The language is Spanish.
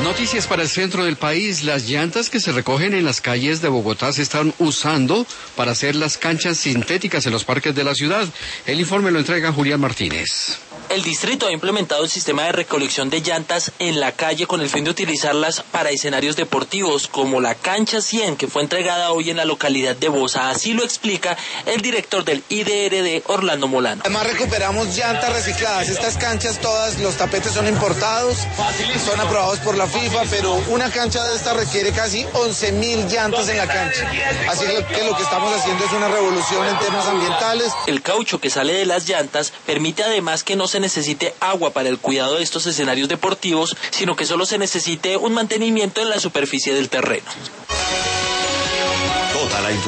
Noticias para el centro del país. Las llantas que se recogen en las calles de Bogotá se están usando para hacer las canchas sintéticas en los parques de la ciudad. El informe lo entrega Julián Martínez. El distrito ha implementado el sistema de recolección de llantas en la calle con el fin de utilizarlas para escenarios deportivos, como la cancha 100 que fue entregada hoy en la localidad de Bosa. Así lo explica el director del IDRD, Orlando Molano. Además recuperamos llantas recicladas. Estas canchas todas, los tapetes son importados, son aprobados por la FIFA, pero una cancha de esta requiere casi 11.000 llantas en la cancha. Así que lo que estamos haciendo es una revolución en temas ambientales. El caucho que sale de las llantas permite además que no se necesite agua para el cuidado de estos escenarios deportivos, sino que solo se necesite un mantenimiento en la superficie del terreno.